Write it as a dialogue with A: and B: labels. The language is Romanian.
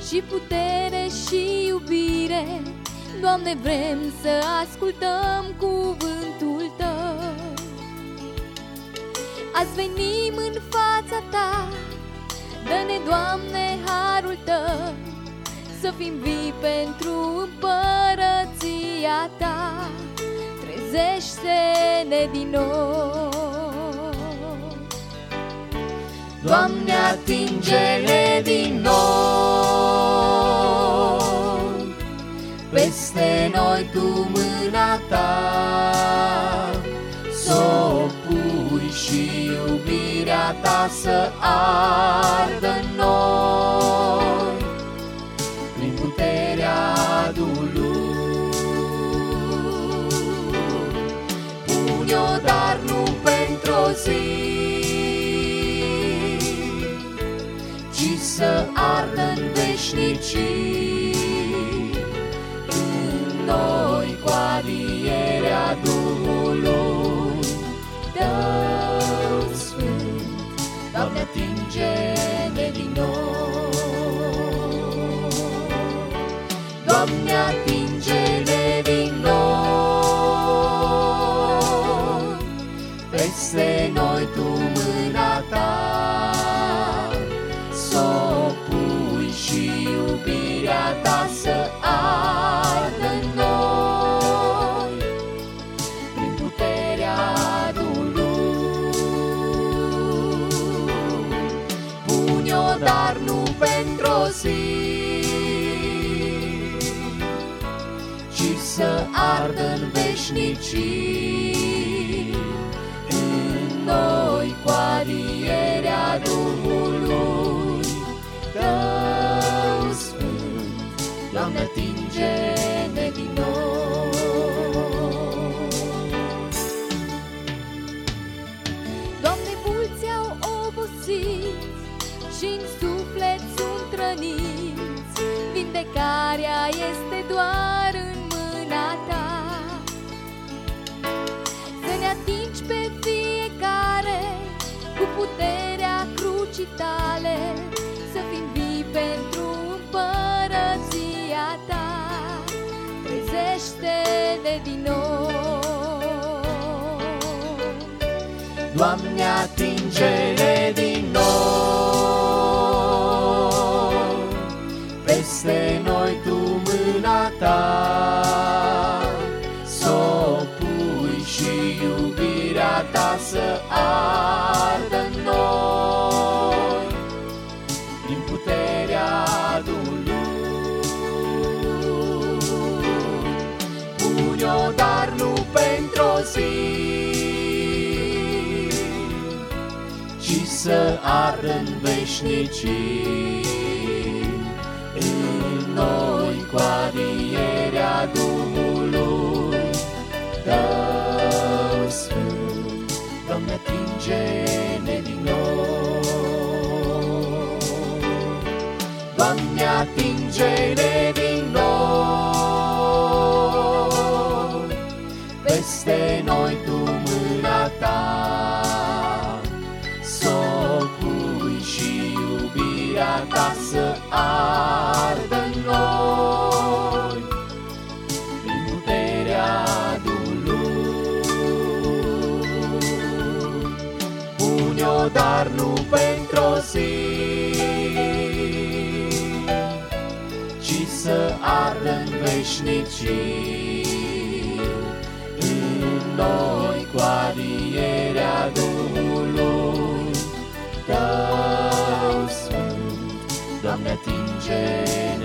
A: și putere și iubire. Doamne, vrem să ascultăm cuvântul Tău. Azi venim în fața Ta, dă-ne, Doamne, harul Tău, să fim vii pentru împărăția Ta. Trezește-ne din nou.
B: Doamne, atinge-ne din nou, peste noi Tu mâna Ta, s-o pui și iubirea Ta să ardă în noi, prin puterea Duhului. Pune-o, dar nu pentru-o zi, ci să ardă în veșnicii, în noi cu adierea Duhului Tău Sfânt. Doamne, atinge-ne din nou. Doamne, atinge-ne din nou, peste noi Tu mâna Ta, s-o pui și iubirea Ta să ardă în noi, prin puterea Duhului. Pune-o, dar nu pentru-o zi, ci să ardă în veșnicii, în noi cu adierea Duhului Tău Sfânt. Doamne, atinge-ne din nou.
A: Doamne, mulți au obosit și-n suflet sunt răniți, vindecarea este doar în mâna Ta. Să ne atingi pe fiecare cu puterea crucii Tale, să fim vii pentru împărăția Ta. Trezește-ne din nou.
B: Doamne, atinge-ne din nou, peste noi Tu mâna Ta, s-o pui și iubirea Ta să ardă în noi, prin puterea Duhului. Pune-o, dar nu pentru-o zi, ci să ardă în veșnicii, în noi cu adierea Duhului Tău Sfânt. Doamne, atinge-ne din nou. Doamne, atinge-ne din nou, peste noi Tu mâna Ta, s-o pui și iubirea Ta să ardă în noi, prin puterea Duhului. Pune-o, dar nu pentru-o zi, ci să ardă în veșnicii, în noi cu adierea Duhului Tău Sfânt. Doamne, atinge